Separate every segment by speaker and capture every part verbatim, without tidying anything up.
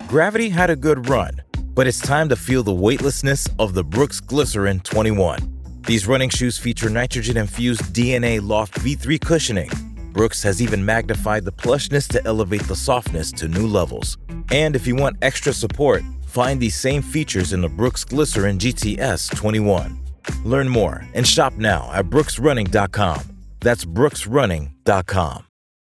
Speaker 1: Gravity had a good run, but it's time to feel the weightlessness of the Brooks Glycerin twenty-one. These running shoes feature nitrogen-infused D N A Loft V three cushioning. Brooks has even magnified the plushness to elevate the softness to new levels. And if you want extra support, find these same features in the Brooks Glycerin G T S twenty-one. Learn more and shop now at brooks running dot com. That's brooks running dot com.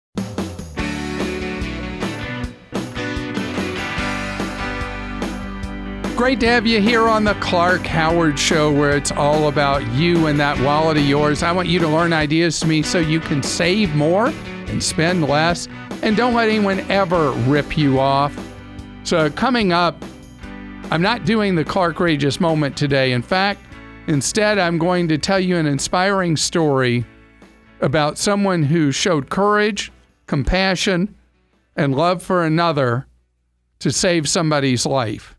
Speaker 2: Great to have you here on the Clark Howard Show, where it's all about you and that wallet of yours. I want you to learn ideas from me so you can save more and spend less, and don't let anyone ever rip you off. So coming up, I'm not doing the Clarkrageous moment today. In fact, instead, I'm going to tell you an inspiring story about someone who showed courage, compassion, and love for another to save somebody's life.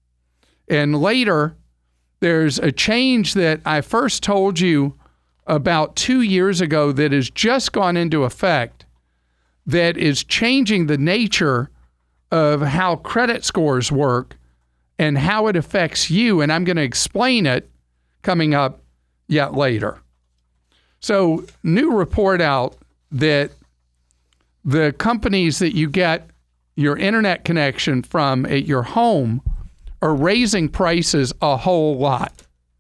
Speaker 2: And later, there's a change that I first told you about two years ago that has just gone into effect that is changing the nature of how credit scores work and how it affects you. And I'm going to explain it coming up yet later. So, new report out that the companies that you get your internet connection from at your home are raising prices a whole lot.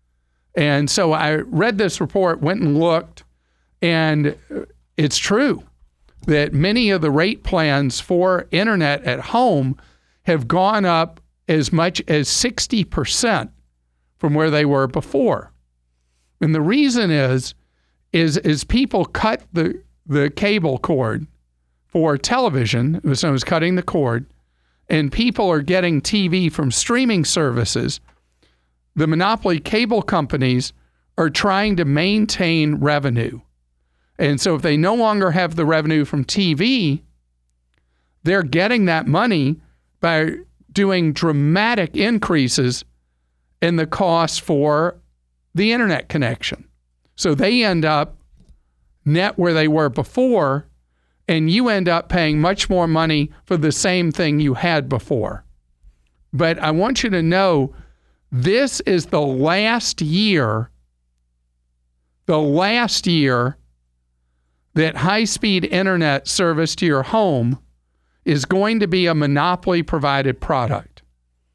Speaker 2: And so I read this report, went and looked, and it's true that many of the rate plans for internet at home have gone up as much as sixty percent from where they were before. And the reason is, is, is people cut the, the cable cord for television, so it was cutting the cord, and people are getting T V from streaming services. The monopoly cable companies are trying to maintain revenue. And so if they no longer have the revenue from T V, they're getting that money by doing dramatic increases in the cost for the internet connection. So they end up net where they were before, and you end up paying much more money for the same thing you had before. But I want you to know, this is the last year, the last year that high-speed internet service to your home is going to be a monopoly-provided product.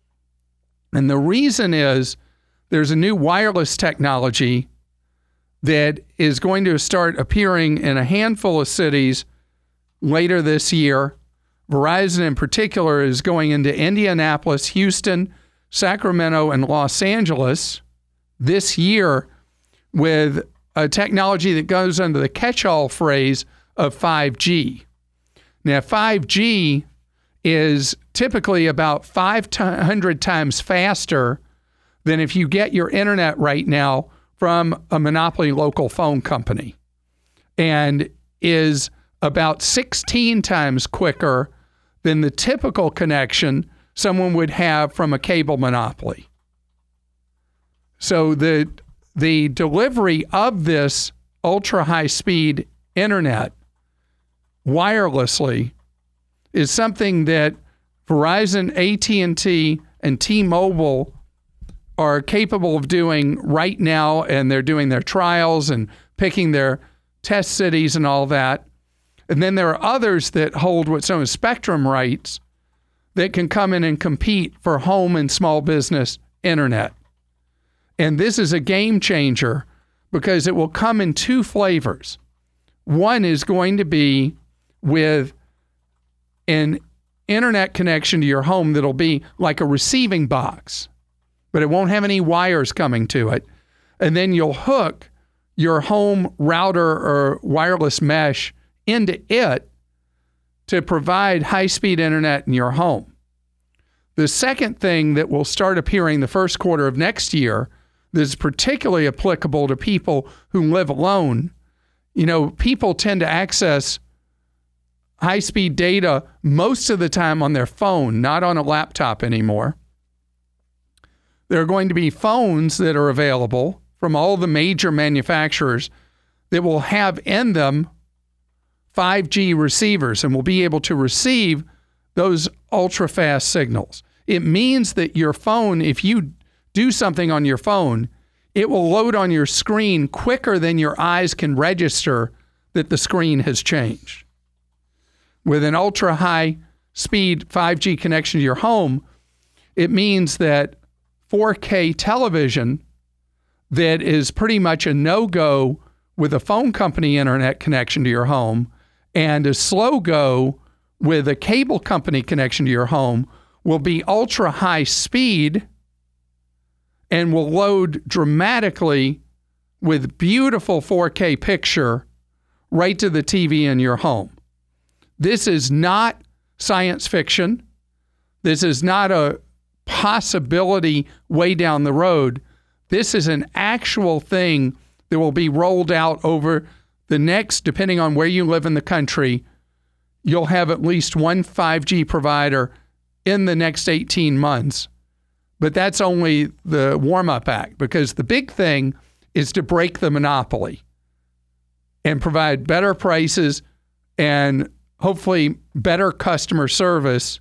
Speaker 2: And the reason is there's a new wireless technology that is going to start appearing in a handful of cities later this year. Verizon in particular is going into Indianapolis, Houston, Sacramento, and Los Angeles this year with a technology that goes under the catch-all phrase of five G. Now, five G is typically about five hundred times faster than if you get your internet right now from a monopoly local phone company, and is about sixteen times quicker than the typical connection someone would have from a cable monopoly. So the, the delivery of this ultra-high-speed internet wirelessly is something that Verizon, A T and T, and T-Mobile are capable of doing right now, and they're doing their trials and picking their test cities and all that. And then there are others that hold what's known as spectrum rights that can come in and compete for home and small business internet. And this is a game changer because it will come in two flavors. One is going to be with an internet connection to your home that'll be like a receiving box, but it won't have any wires coming to it. And then you'll hook your home router or wireless mesh into it to provide high-speed internet in your home. The second thing that will start appearing the first quarter of next year that is particularly applicable to people who live alone. You know, people tend to access high-speed data most of the time on their phone, not on a laptop anymore. There are going to be phones that are available from all the major manufacturers that will have in them five G receivers and will be able to receive those ultra fast signals. It means that your phone, if you do something on your phone, it will load on your screen quicker than your eyes can register that the screen has changed. With an ultra high speed five G connection to your home, it means that four K television that is pretty much a no-go with a phone company internet connection to your home and a slow go with a cable company connection to your home will be ultra high speed and will load dramatically with beautiful four K picture right to the T V in your home. This is not science fiction. This is not a possibility way down the road. This is an actual thing that will be rolled out over the next, depending on where you live in the country, you'll have at least one five G provider in the next eighteen months. But that's only the warm-up act, because the big thing is to break the monopoly and provide better prices and hopefully better customer service.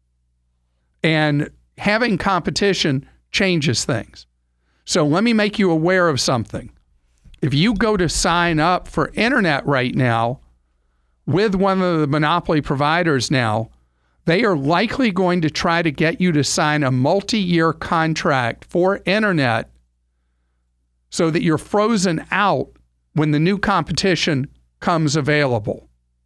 Speaker 2: And having competition changes things. So let me make you aware of something. If you go to sign up for internet right now with one of the monopoly providers now, they are likely going to try to get you to sign a multi-year contract for internet so that you're frozen out when the new competition comes available.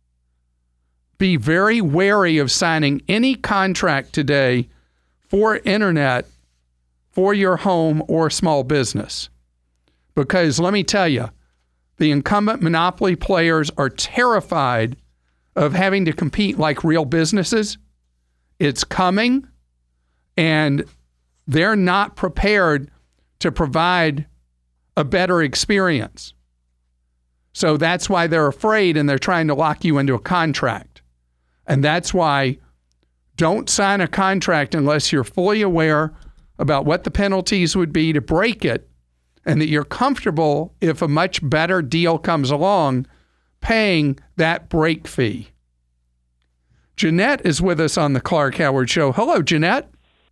Speaker 2: Be very wary of signing any contract today for internet for your home or small business. Because let me tell you, the incumbent monopoly players are terrified of having to compete like real businesses. It's coming, and they're not prepared to provide a better experience. So that's why they're afraid, and they're trying to lock you into a contract. And that's why don't sign a contract unless you're fully aware about what the penalties would be to break it, and that you're comfortable, if a much better deal comes along, paying that break fee. Jeanette is with us on the Clark Howard Show. Hello, Jeanette.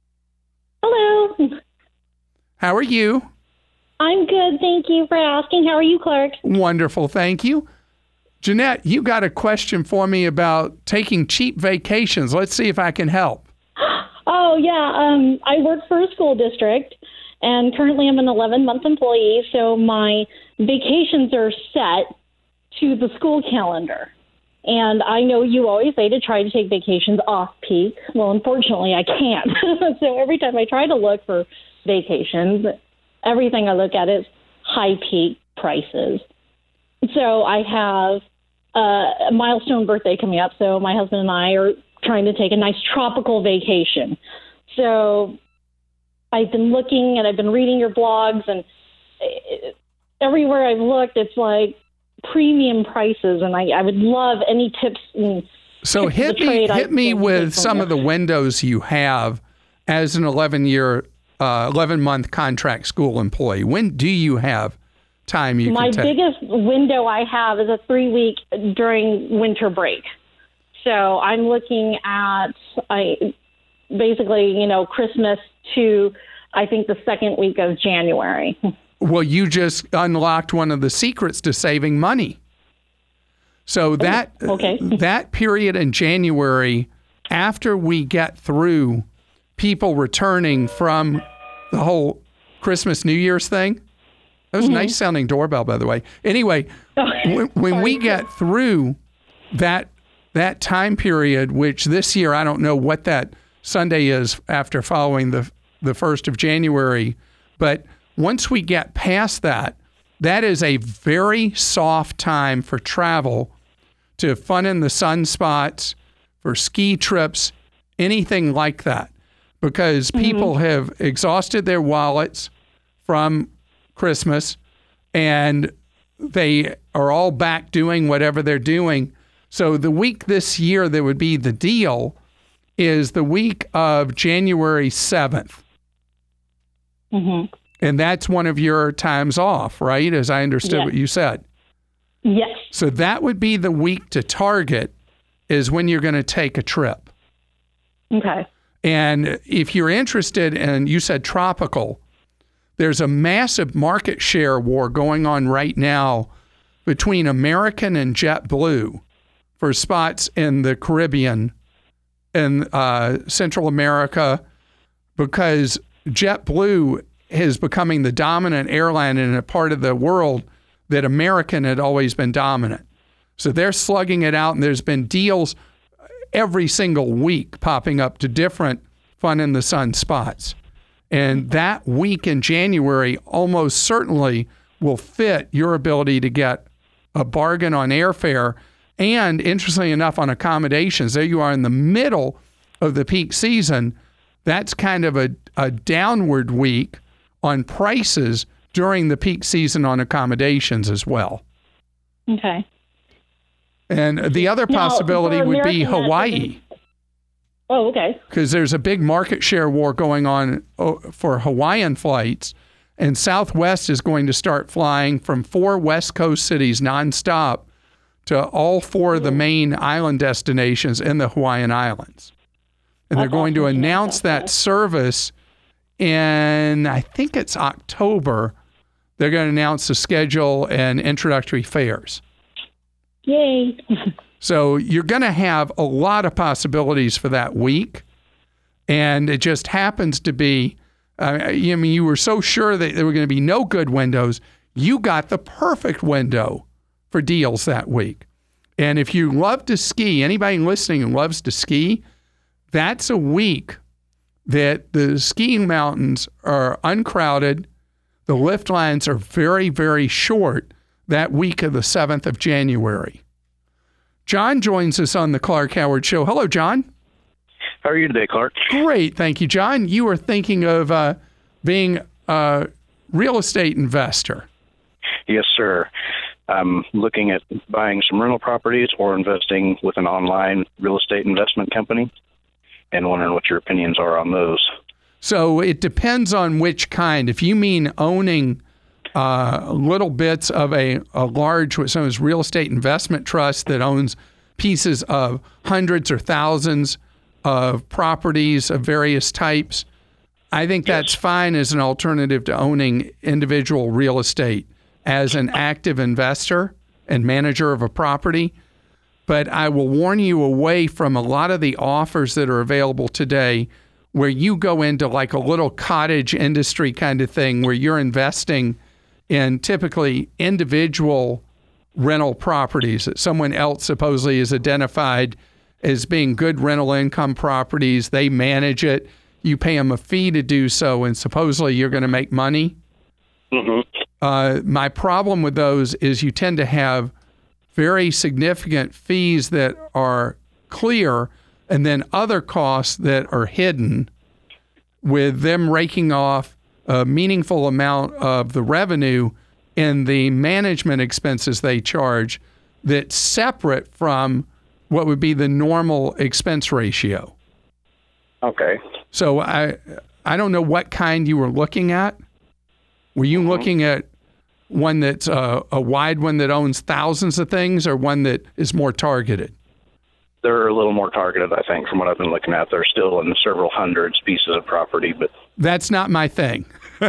Speaker 3: Hello.
Speaker 2: How are you?
Speaker 3: I'm good. Thank you for asking. How are you, Clark?
Speaker 2: Wonderful. Thank you. Jeanette, you got a question for me about taking cheap vacations. Let's see if I can help.
Speaker 3: Oh, yeah. Um, I work for a school district, and currently I'm an eleven-month employee, so my vacations are set to the school calendar. And I know you always say to try to take vacations off-peak. Well, unfortunately, I can't. So every time I try to look for vacations, everything I look at is high-peak prices. So I have uh, a milestone birthday coming up, so my husband and I are trying to take a nice tropical vacation. So I've been looking and I've been reading your blogs, and everywhere I've looked, it's like premium prices, and I, I would love any tips. And
Speaker 2: so
Speaker 3: tips
Speaker 2: hit me, hit me with some
Speaker 3: there.
Speaker 2: of the windows you have as an eleven-year, uh, eleven-month contract school employee. When do you have time you
Speaker 3: My
Speaker 2: can take?
Speaker 3: biggest window I have is a three-week during winter break. So I'm looking at I basically, you know, Christmas to, I think, the second week of January. Well,
Speaker 2: you just unlocked one of the secrets to saving money. So that
Speaker 3: okay.
Speaker 2: that period in January, after we get through people returning from the whole Christmas, New Year's thing. That was mm-hmm. a nice sounding doorbell, by the way. Anyway, when, when we get through that that time period, which this year I don't know what that Sunday is after following the the first of January, but once we get past that, that is a very soft time for travel, to fun in the sun spots, for ski trips, anything like that, because mm-hmm. people have exhausted their wallets from Christmas, and they are all back doing whatever they're doing. So the week this year that would be the deal is the week of January seventh.
Speaker 3: Mm-hmm.
Speaker 2: And that's one of your times off, right? As I understood
Speaker 3: yes.
Speaker 2: what you said.
Speaker 3: Yes.
Speaker 2: So that would be the week to target, is when you're going to take a trip.
Speaker 3: Okay.
Speaker 2: And if you're interested, and you said tropical, there's a massive market share war going on right now between American and JetBlue for spots in the Caribbean and uh, Central America, because JetBlue is becoming the dominant airline in a part of the world that American had always been dominant. So they're slugging it out, and there's been deals every single week popping up to different fun in the sun spots. And that week in January almost certainly will fit your ability to get a bargain on airfare and, interestingly enough, on accommodations. There you are in the middle of the peak season. That's kind of a, a downward week on prices during the peak season on accommodations as well.
Speaker 3: Okay.
Speaker 2: And the other possibility
Speaker 3: now,
Speaker 2: would be Hawaii.
Speaker 3: Oh, okay.
Speaker 2: Because there's a big market share war going on for Hawaiian flights, and Southwest is going to start flying from four West Coast cities nonstop to all four of the main island destinations in the Hawaiian Islands. And they're going to announce that service in, I think it's October. They're going to announce the schedule and introductory fares.
Speaker 3: Yay.
Speaker 2: So you're going to have a lot of possibilities for that week. And it just happens to be, uh, I mean, you were so sure that there were going to be no good windows. You got the perfect window for deals that week. And if you love to ski, anybody listening who loves to ski, that's a week that the skiing mountains are uncrowded. The lift lines are very, very short that week of the seventh of January. John joins us on the Clark Howard Show. Hello, John.
Speaker 4: How are you today, Clark?
Speaker 2: Great, thank you, John. You were thinking of uh, being a real estate investor.
Speaker 4: Yes, sir. I'm looking at buying some rental properties or investing with an online real estate investment company, and wondering what your opinions are on those.
Speaker 2: So it depends on which kind. If you mean owning uh, little bits of a, a large, what some is real estate investment trust that owns pieces of hundreds or thousands of properties of various types, I think that's yes. fine as an alternative to owning individual real estate as an active investor and manager of a property. But I will warn you away from a lot of the offers that are available today where you go into like a little cottage industry kind of thing where you're investing in typically individual rental properties that someone else supposedly is identified as being good rental income properties. They manage it. You pay them a fee to do so, and supposedly you're going to make money. Mm-hmm. Uh, my problem with those is you tend to have very significant fees that are clear and then other costs that are hidden, with them raking off a meaningful amount of the revenue in the management expenses they charge that's separate from what would be the normal expense ratio.
Speaker 4: Okay.
Speaker 2: So I I don't know what kind you were looking at. Were you mm-hmm. looking at one that's uh, a wide one that owns thousands of things, or one that is more targeted?
Speaker 4: They're a little more targeted, I think, from what I've been looking at. They're still in several hundreds pieces of property, but
Speaker 2: that's not my thing.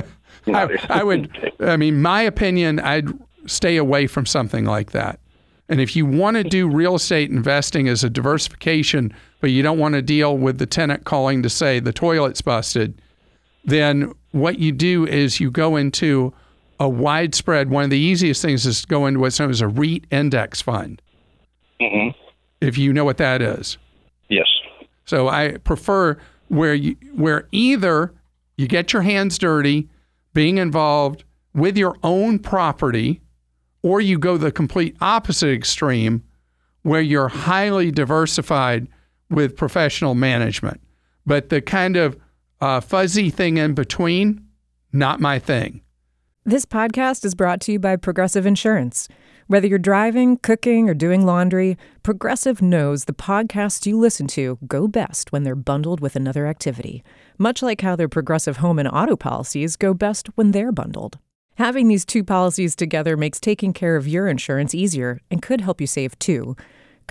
Speaker 2: I, I would, I mean, my opinion, I'd stay away from something like that. And if you want to do real estate investing as a diversification, but you don't want to deal with the tenant calling to say the toilet's busted, then what you do is you go into a widespread, one of the easiest things is to go into what's known as a REIT index fund. Mm-hmm. If you know what that is.
Speaker 4: Yes.
Speaker 2: So I prefer where you, where either you get your hands dirty being involved with your own property, or you go the complete opposite extreme where you're highly diversified with professional management. But the kind of uh, fuzzy thing in between, not my thing.
Speaker 5: This podcast is brought to you by Progressive Insurance. Whether you're driving, cooking, or doing laundry, Progressive knows the podcasts you listen to go best when they're bundled with another activity, much like how their Progressive home and auto policies go best when they're bundled. Having these two policies together makes taking care of your insurance easier and could help you save too.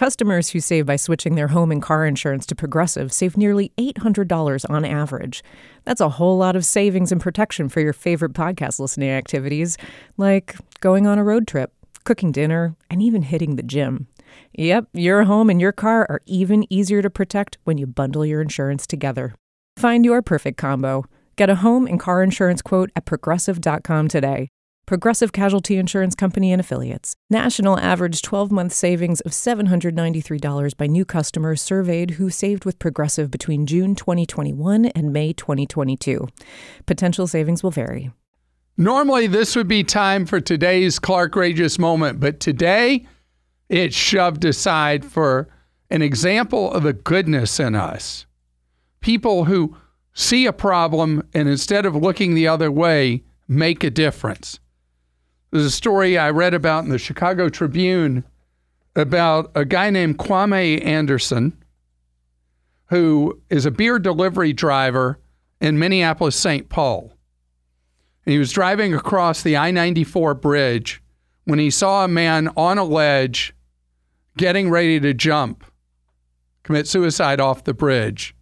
Speaker 5: Customers who save by switching their home and car insurance to Progressive save nearly eight hundred dollars on average. That's a whole lot of savings and protection for your favorite podcast listening activities, like going on a road trip, cooking dinner, and even hitting the gym. Yep, your home and your car are even easier to protect when you bundle your insurance together. Find your perfect combo. Get a home and car insurance quote at progressive dot com today. Progressive Casualty Insurance Company and Affiliates. National average twelve-month savings of seven hundred ninety-three dollars by new customers surveyed who saved with Progressive between June twenty twenty-one and May twenty twenty-two. Potential savings will vary.
Speaker 2: Normally, this would be time for today's Clarkrageous moment, but today it's shoved aside for an example of the goodness in us. People who see a problem and instead of looking the other way, make a difference. There's a story I read about in the Chicago Tribune about a guy named Kwame Anderson, who is a beer delivery driver in Minneapolis, Saint Paul. And he was driving across the I ninety-four bridge when he saw a man on a ledge getting ready to jump, commit suicide off the bridge.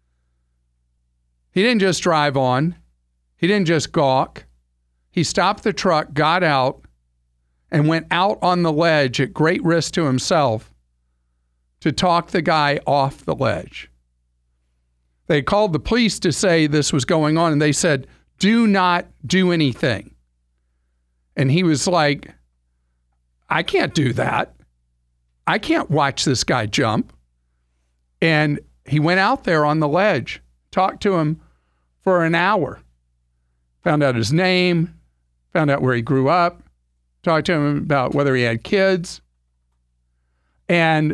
Speaker 2: He didn't just drive on. He didn't just gawk. He stopped the truck, got out, and went out on the ledge at great risk to himself to talk the guy off the ledge. They called the police to say this was going on, and they said, do not do anything. And he was like, I can't do that. I can't watch this guy jump. And he went out there on the ledge, talked to him for an hour, found out his name, found out where he grew up, talked to him about whether he had kids, and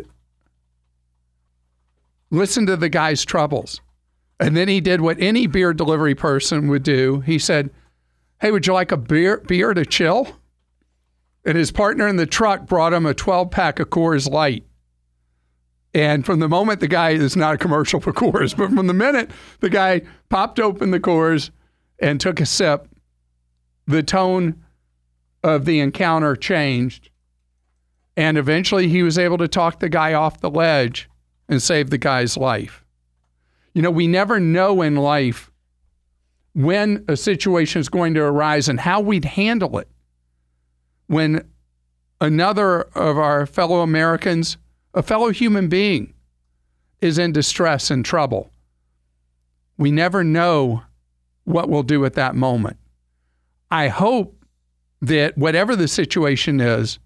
Speaker 2: listened to the guy's troubles. And then he did what any beer delivery person would do. He said, hey, would you like a beer, beer to chill? And his partner in the truck brought him a twelve-pack of Coors Light. And from the moment the guy, is not a commercial for Coors, but from the minute the guy popped open the Coors and took a sip, the tone of the encounter changed. And eventually he was able to talk the guy off the ledge and save the guy's life. You know, we never know in life when a situation is going to arise and how we'd handle it. When another of our fellow Americans, a fellow human being, is in distress and trouble. We never know what we'll do at that moment. I hope that whatever the situation is,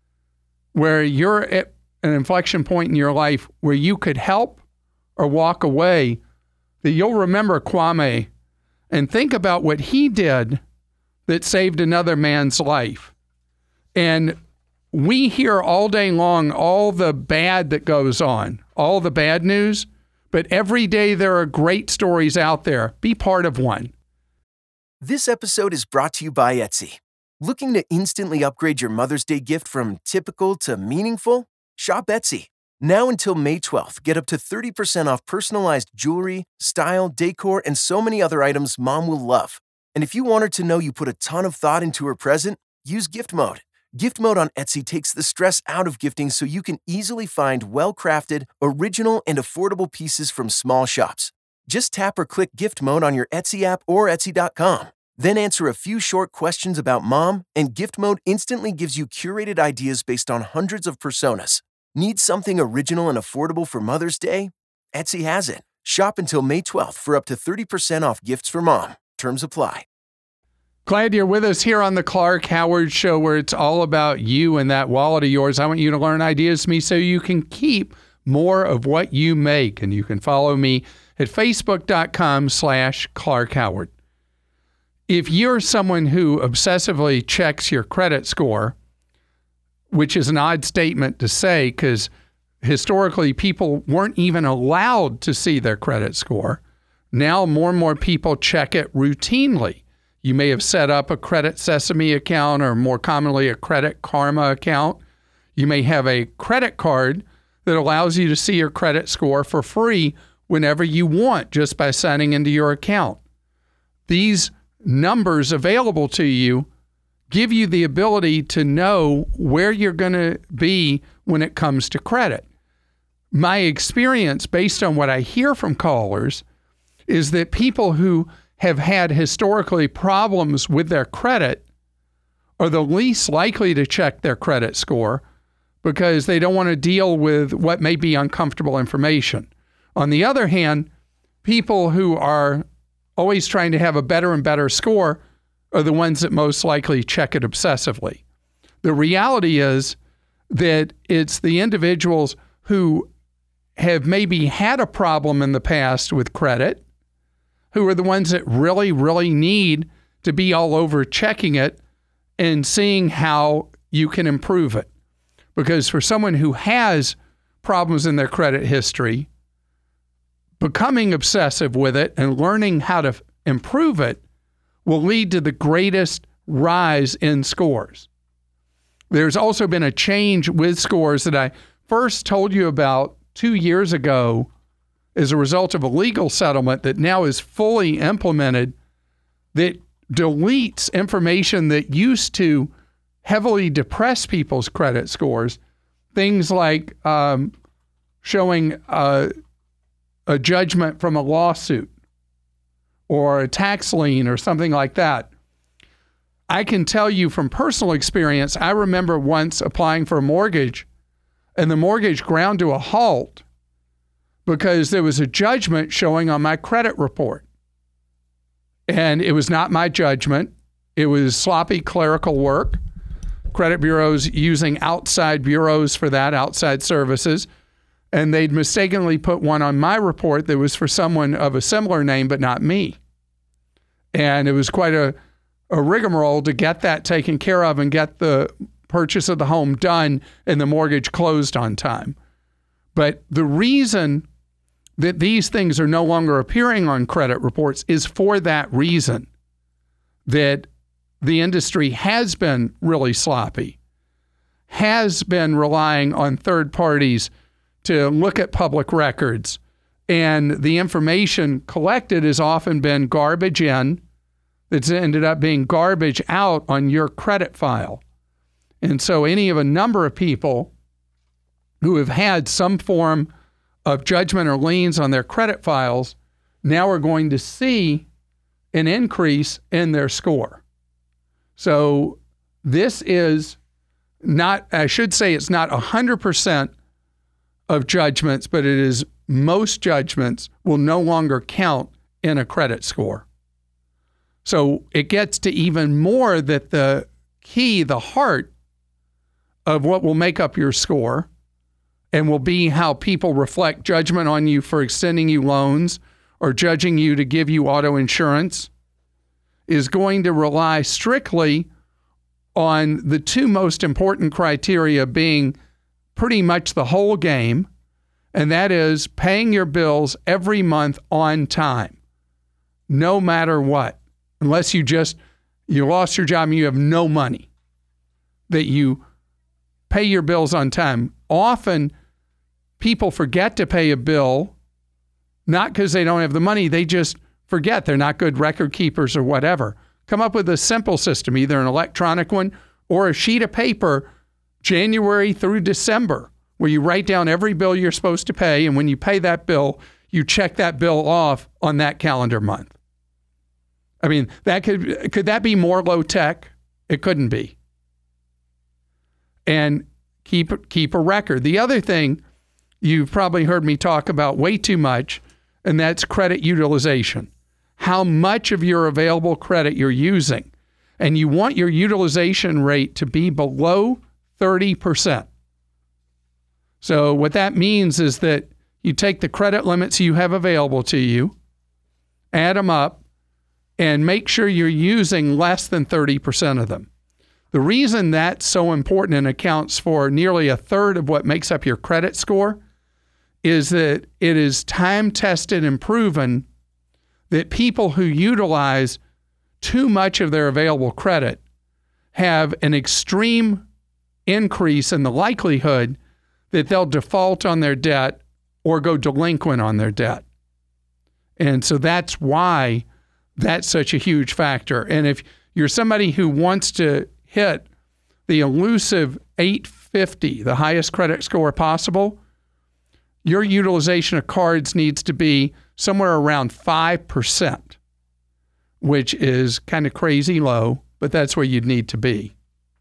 Speaker 2: where you're at an inflection point in your life where you could help or walk away, that you'll remember Kwame and think about what he did that saved another man's life. And we hear all day long all the bad that goes on, all the bad news, but every day there are great stories out there. Be part of one.
Speaker 6: This episode is brought to you by Etsy. Looking to instantly upgrade your Mother's Day gift from typical to meaningful? Shop Etsy. Now until May twelfth, get up to thirty percent off personalized jewelry, style, decor, and so many other items Mom will love. And if you want her to know you put a ton of thought into her present, use Gift Mode. Gift Mode on Etsy takes the stress out of gifting so you can easily find well-crafted, original, and affordable pieces from small shops. Just tap or click Gift Mode on your Etsy app or Etsy dot com. Then answer a few short questions about Mom, and Gift Mode instantly gives you curated ideas based on hundreds of personas. Need something original and affordable for Mother's Day? Etsy has it. Shop until May twelfth for up to thirty percent off gifts for Mom. Terms apply.
Speaker 2: Glad you're with us here on the Clark Howard Show, where it's all about you and that wallet of yours. I want you to learn ideas from me so you can keep more of what you make. And you can follow me at facebook.com slash Clark Howard. If you're someone who obsessively checks your credit score, which is an odd statement to say because historically people weren't even allowed to see their credit score. Now more and more people check it routinely. You may have set up a Credit Sesame account or more commonly a Credit Karma account. You may have a credit card that allows you to see your credit score for free whenever you want just by signing into your account. These numbers available to you give you the ability to know where you're going to be when it comes to credit. my experience, based on what I hear from callers, is that people who have had historically problems with their credit are the least likely to check their credit score because they don't want to deal with what may be uncomfortable information. On the other hand, people who are always trying to have a better and better score are the ones that most likely check it obsessively. The reality is that it's the individuals who have maybe had a problem in the past with credit who are the ones that really, really need to be all over checking it and seeing how you can improve it. Because for someone who has problems in their credit history, becoming obsessive with it and learning how to improve it will lead to the greatest rise in scores. There's also been a change with scores that I first told you about two years ago as a result of a legal settlement that now is fully implemented that deletes information that used to heavily depress people's credit scores. Things like um, showing uh, a judgment from a lawsuit or a tax lien or something like that. I can tell you from personal experience, I remember once applying for a mortgage and the mortgage ground to a halt because there was a judgment showing on my credit report. And it was not my judgment. It was sloppy clerical work. Credit bureaus using outside bureaus for that, outside services. And they'd mistakenly put one on my report that was for someone of a similar name, but not me. And it was quite a, a rigmarole to get that taken care of and get the purchase of the home done and the mortgage closed on time. But the reason that these things are no longer appearing on credit reports is for that reason, that the industry has been really sloppy, has been relying on third parties to look at public records, and the information collected has often been garbage in that's ended up being garbage out on your credit file. And so any of a number of people who have had some form of judgment or liens on their credit files now are going to see an increase in their score. So this is not, I should say it's not one hundred percent of judgments, but it is most judgments will no longer count in a credit score. So it gets to even more that the key, the heart of what will make up your score and will be how people reflect judgment on you for extending you loans or judging you to give you auto insurance, is going to rely strictly on the two most important criteria being pretty much the whole game, and that is paying your bills every month on time, no matter what, unless you just, you lost your job and you have no money, that you pay your bills on time. Often, people forget to pay a bill, not because they don't have the money, they just forget. They're not good record keepers or whatever. Come up with a simple system, either an electronic one or a sheet of paper, January through December, where you write down every bill you're supposed to pay, and when you pay that bill, you check that bill off on that calendar month. I mean, that could could that be more low tech? It couldn't be. And keep keep a record. The other thing you've probably heard me talk about way too much, and that's credit utilization. How much of your available credit you're using. And you want your utilization rate to be below thirty percent. So what that means is that you take the credit limits you have available to you, add them up, and make sure you're using less than thirty percent of them. The reason that's so important and accounts for nearly a third of what makes up your credit score is that it is time-tested and proven that people who utilize too much of their available credit have an extreme increase in the likelihood that they'll default on their debt or go delinquent on their debt. And so that's why that's such a huge factor. And if you're somebody who wants to hit the elusive eight fifty, the highest credit score possible, your utilization of cards needs to be somewhere around five percent, which is kind of crazy low, but that's where you'd need to be.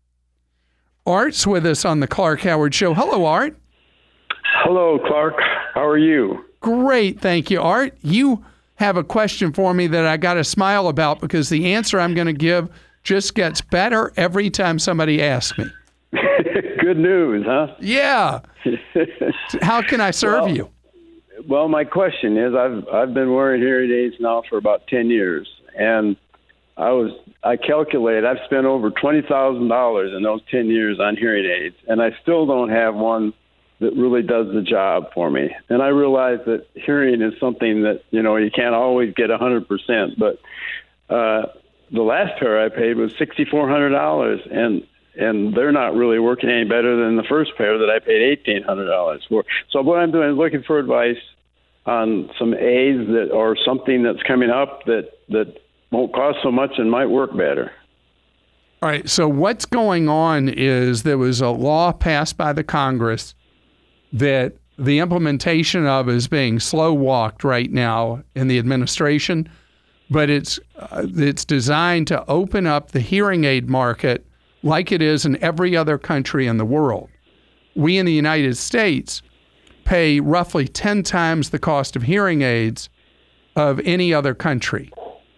Speaker 2: Art's with us on the Clark Howard Show. Hello, Art.
Speaker 7: Hello, Clark. How are you?
Speaker 2: Great, thank you, Art. You have a question for me that I got to smile about because the answer I'm going to give just gets better every time somebody asks me.
Speaker 7: Good news, huh?
Speaker 2: Yeah. How can I serve
Speaker 7: well,
Speaker 2: you?
Speaker 7: Well, my question is, I've I've been wearing hearing aids now for about ten years, and I was I calculated I've spent over twenty thousand dollars in those ten years on hearing aids, and I still don't have one that really does the job for me. And I realize that hearing is something that, you know, you can't always get one hundred percent, but uh, the last pair I paid was six thousand four hundred dollars, and and they're not really working any better than the first pair that I paid eighteen hundred dollars for. So what I'm doing is looking for advice on some aids that or something that's coming up that, that won't cost so much and might work better.
Speaker 2: All right, so what's going on is there was a law passed by the Congress that the implementation of is being slow-walked right now in the administration, but it's uh, it's designed to open up the hearing aid market like it is in every other country in the world. We in the United States pay roughly ten times the cost of hearing aids of any other country.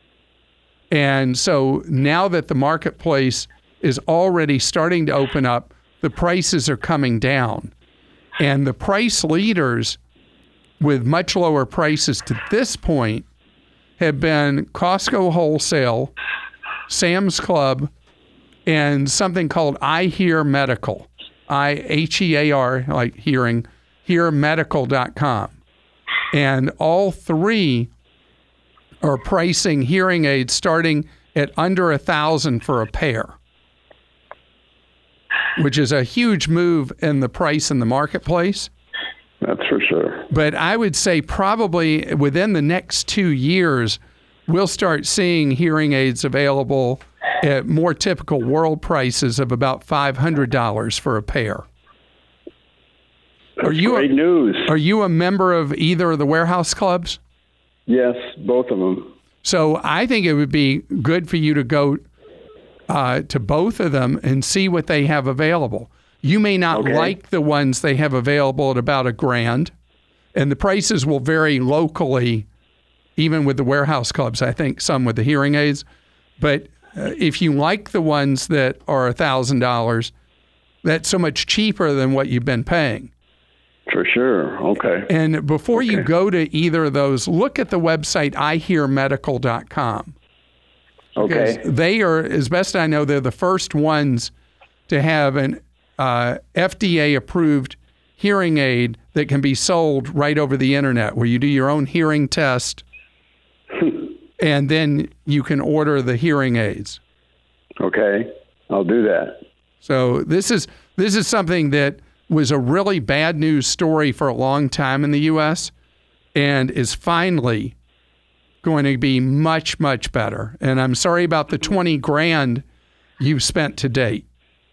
Speaker 2: And so now that the marketplace is already starting to open up, the prices are coming down. And the price leaders with much lower prices to this point have been Costco Wholesale, Sam's Club, and something called I Hear Medical, I H E A R, like hearing, hear medical dot com. And all three are pricing hearing aids starting at under a thousand for a pair, which is a huge move in the price in the marketplace.
Speaker 7: That's for sure.
Speaker 2: But I would say probably within the next two years, we'll start seeing hearing aids available at more typical world prices of about five hundred dollars for a pair.
Speaker 7: That's
Speaker 2: are you
Speaker 7: great
Speaker 2: a,
Speaker 7: news.
Speaker 2: Are you a member of either of the warehouse clubs?
Speaker 7: Yes, both of them.
Speaker 2: So I think it would be good for you to go uh, to both of them and see what they have available. You may not
Speaker 7: okay.
Speaker 2: like the ones they have available at about a grand, and the prices will vary locally, even with the warehouse clubs, I think, some with the hearing aids. But uh, if you like the ones that are one thousand dollars, that's so much cheaper than what you've been paying.
Speaker 7: For sure. Okay.
Speaker 2: And before
Speaker 7: okay.
Speaker 2: you go to either of those, look at the website I hear medical dot com.
Speaker 7: Okay.
Speaker 2: They are, as best I know, they're the first ones to have an uh, F D A-approved hearing aid that can be sold right over the internet, where you do your own hearing test, and then you can order the hearing aids.
Speaker 7: Okay. I'll do that.
Speaker 2: So this is this is something that was a really bad news story for a long time in the U S and is finally going to be much, much better. And I'm sorry about the twenty grand you've spent to date.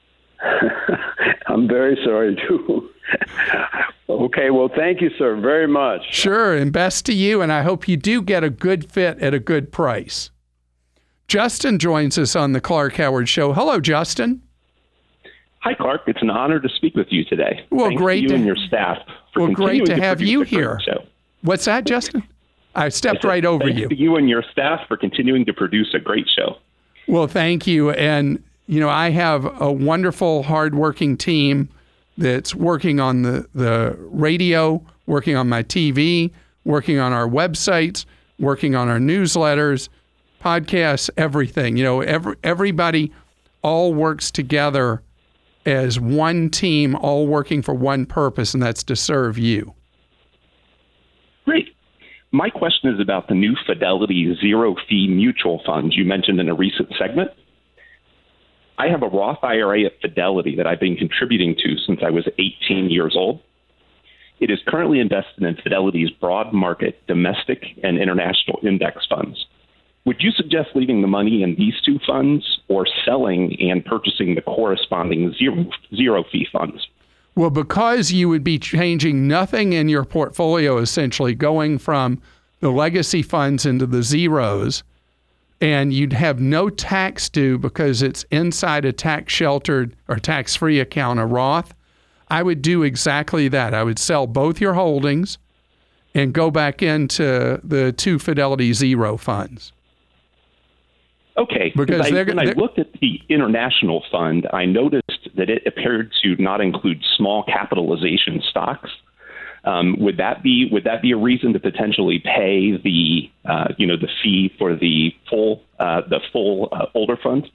Speaker 7: I'm very sorry, too. Okay, well, thank you, sir, very much.
Speaker 2: Sure, and best to you, and I hope you do get a good fit at a good price. Justin joins us on the Clark Howard Show. Hello, Justin.
Speaker 8: Hi, Clark. It's an honor to speak with you today.
Speaker 2: Well,
Speaker 8: Thanks
Speaker 2: great
Speaker 8: to you
Speaker 2: to,
Speaker 8: and your staff for
Speaker 2: well,
Speaker 8: continuing
Speaker 2: great to,
Speaker 8: to
Speaker 2: have
Speaker 8: produce
Speaker 2: you
Speaker 8: a great
Speaker 2: here.
Speaker 8: show.
Speaker 2: What's that, Justin? I stepped I right over
Speaker 8: thanks
Speaker 2: you.
Speaker 8: To you and your staff for continuing to produce a great show.
Speaker 2: Well, thank you. And, you know, I have a wonderful, hardworking team that's working on the, the radio, working on my T V, working on our websites, working on our newsletters, podcasts, everything. You know, every, everybody all works together as one team, all working for one purpose, and that's to serve you.
Speaker 8: Great. My question is about the new Fidelity zero-fee mutual funds you mentioned in a recent segment. I have a Roth I R A at Fidelity that I've been contributing to since I was eighteen years old. It is currently invested in Fidelity's broad market domestic and international index funds. Would you suggest leaving the money in these two funds or selling and purchasing the corresponding zero, zero fee funds?
Speaker 2: Well, because you would be changing nothing in your portfolio, essentially going from the legacy funds into the zeros, and you'd have no tax due because it's inside a tax-sheltered or tax-free account, a Roth, I would do exactly that. I would sell both your holdings and go back into the two Fidelity Zero funds.
Speaker 8: Okay,
Speaker 2: because
Speaker 8: I,
Speaker 2: they're,
Speaker 8: when
Speaker 2: they're,
Speaker 8: I looked at the international fund, I noticed that it appeared to not include small capitalization stocks. Um, would that be would that be a reason to potentially pay the uh, you know the fee for the full uh, the full uh, older fund?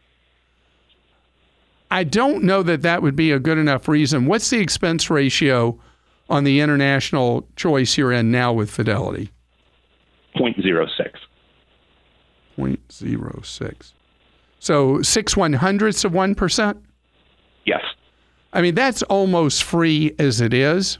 Speaker 2: I don't know that that would be a good enough reason. What's the expense ratio on the international choice you're in now with Fidelity?
Speaker 8: zero point zero six.
Speaker 2: zero point zero six. So six one hundredths of one percent?
Speaker 8: Yes.
Speaker 2: I mean, that's almost free as it is.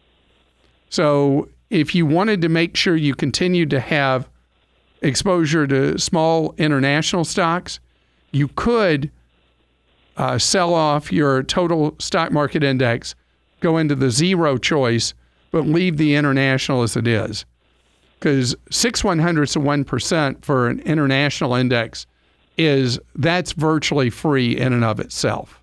Speaker 2: So if you wanted to make sure you continued to have exposure to small international stocks, you could uh, sell off your total stock market index, go into the zero choice, but leave the international as it is. Because six one hundredths of one percent for an international index is, that's virtually free in and of itself.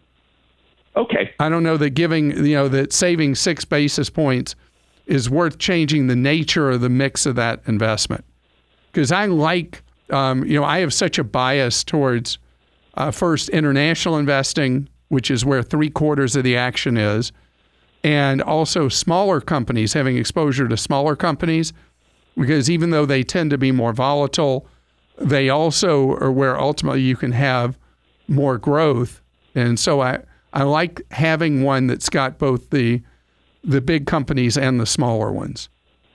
Speaker 8: Okay.
Speaker 2: I don't know that giving, you know, that saving six basis points is worth changing the nature of the mix of that investment. Because I like, um, you know, I have such a bias towards uh, first international investing, which is where three quarters of the action is, and also smaller companies, having exposure to smaller companies, because even though they tend to be more volatile, they also are where ultimately you can have more growth. And so I, I like having one that's got both the the big companies and the smaller ones.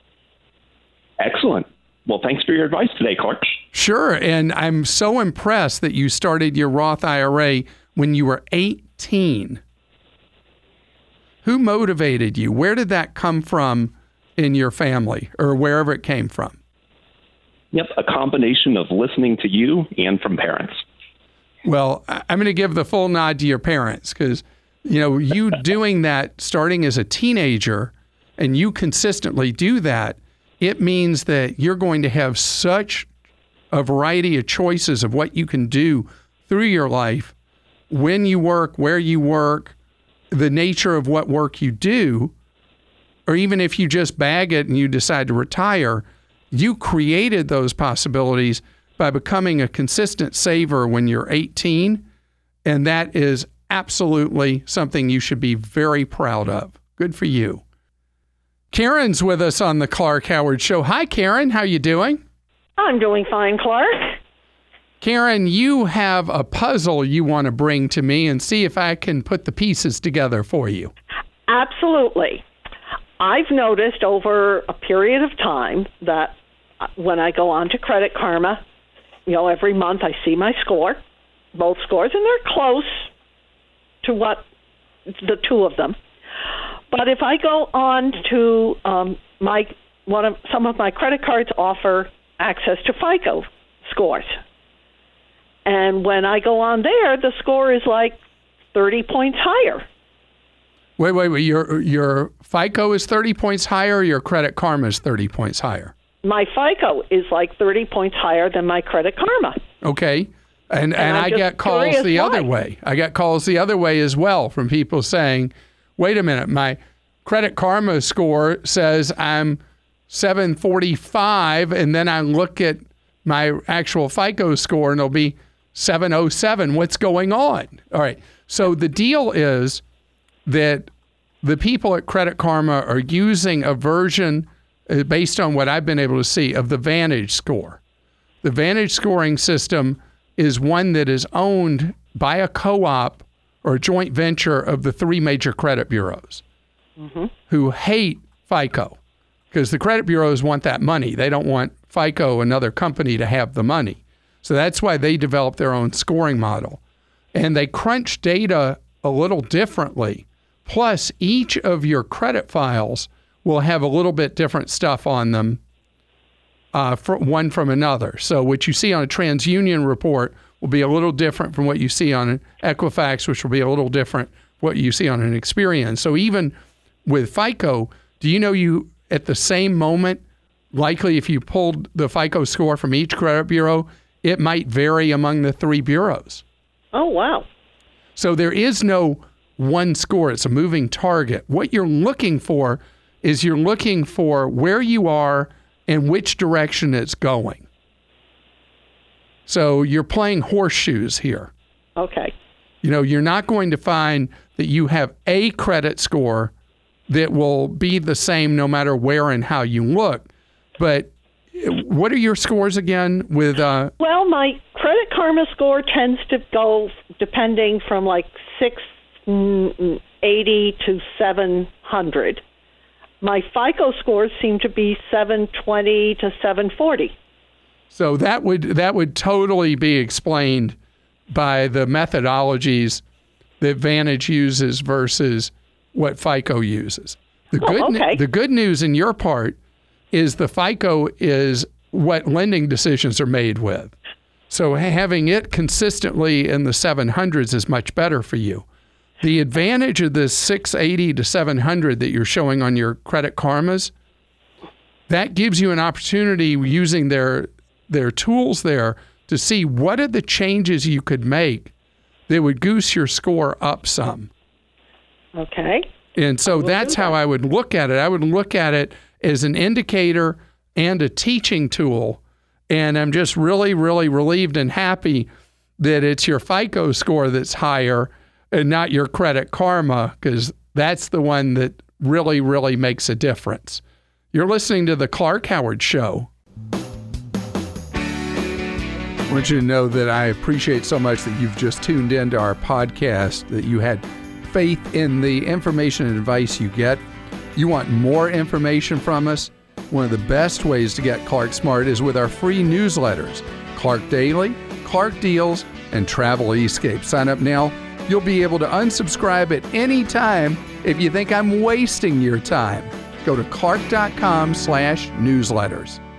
Speaker 8: Excellent. Well, thanks for your advice today, Clark.
Speaker 2: Sure. And I'm so impressed that you started your Roth I R A when you were eighteen. Who motivated you? Where did that come from in your family or wherever it came from?
Speaker 8: Yep, a combination of listening to you and from parents.
Speaker 2: Well, I'm going to give the full nod to your parents because, you know, you doing that starting as a teenager and you consistently do that, it means that you're going to have such a variety of choices of what you can do through your life, when you work, where you work, the nature of what work you do, or even if you just bag it and you decide to retire, you created those possibilities by becoming a consistent saver when you're eighteen, and that is absolutely something you should be very proud of. Good for you. Karen's with us on the Clark Howard Show. Hi, Karen. How you doing?
Speaker 9: I'm doing fine, Clark.
Speaker 2: Karen, you have a puzzle you want to bring to me and see if I can put the pieces together for you.
Speaker 9: Absolutely. I've noticed over a period of time that when I go on to Credit Karma, you know, every month I see my score, both scores, and they're close to what the two of them. But if I go on to um, my one of some of my credit cards offer access to FICO scores, and when I go on there, the score is like thirty points higher.
Speaker 2: Wait, wait, wait. Your your FICO is thirty points higher, or your Credit Karma is thirty points higher?
Speaker 9: My FICO is like thirty points higher than my Credit Karma.
Speaker 2: Okay. And, and,
Speaker 9: and
Speaker 2: I get calls the
Speaker 9: why.
Speaker 2: other way. I get calls the other way as well from people saying, wait a minute, my Credit Karma score says I'm seven forty-five, and then I look at my actual FICO score and it'll be seven oh seven. What's going on? All right. So the deal is that the people at Credit Karma are using a version uh, based on what I've been able to see of the Vantage score. The Vantage scoring system is one that is owned by a co-op or a joint venture of the three major credit bureaus mm-hmm. who hate FICO because the credit bureaus want that money. They don't want FICO, another company, to have the money. So that's why they developed their own scoring model. And they crunch data a little differently. Plus, each of your credit files will have a little bit different stuff on them, uh, for one from another. So what you see on a TransUnion report will be a little different from what you see on an Equifax, which will be a little different what you see on an Experian. So even with FICO, do you know you at the same moment, likely if you pulled the FICO score from each credit bureau, it might vary among the three bureaus.
Speaker 9: Oh, wow.
Speaker 2: So there is no one score. It's a moving target. What you're looking for is you're looking for where you are and which direction it's going. So you're playing horseshoes here.
Speaker 9: Okay.
Speaker 2: You know, you're not going to find that you have a credit score that will be the same no matter where and how you look. But what are your scores again with... Uh,
Speaker 9: well, my Credit Karma score tends to go depending from like six eighty to seven hundred. My FICO scores seem to be seven twenty to seven forty.
Speaker 2: So that would that would totally be explained by the methodologies that Vantage uses versus what FICO uses. The
Speaker 9: oh,
Speaker 2: good
Speaker 9: okay.
Speaker 2: the good news in your part is the FICO is what lending decisions are made with. So having it consistently in the seven hundreds is much better for you. The advantage of this six eighty to seven hundred that you're showing on your Credit Karmas, that gives you an opportunity using their their tools there to see what are the changes you could make that would goose your score up some.
Speaker 9: Okay.
Speaker 2: And so that's how I would look at it. I would look at it as an indicator and a teaching tool. And I'm just really, really relieved and happy that it's your FICO score that's higher and not your Credit Karma, because that's the one that really, really makes a difference. You're listening to The Clark Howard Show. I want you to know that I appreciate so much that you've just tuned into our podcast, that you had faith in the information and advice you get. You want more information from us? One of the best ways to get Clark Smart is with our free newsletters, Clark Daily, Clark Deals, and Travel Escape. Sign up now. You'll be able to unsubscribe at any time if you think I'm wasting your time. Go to clark dot com slash newsletters.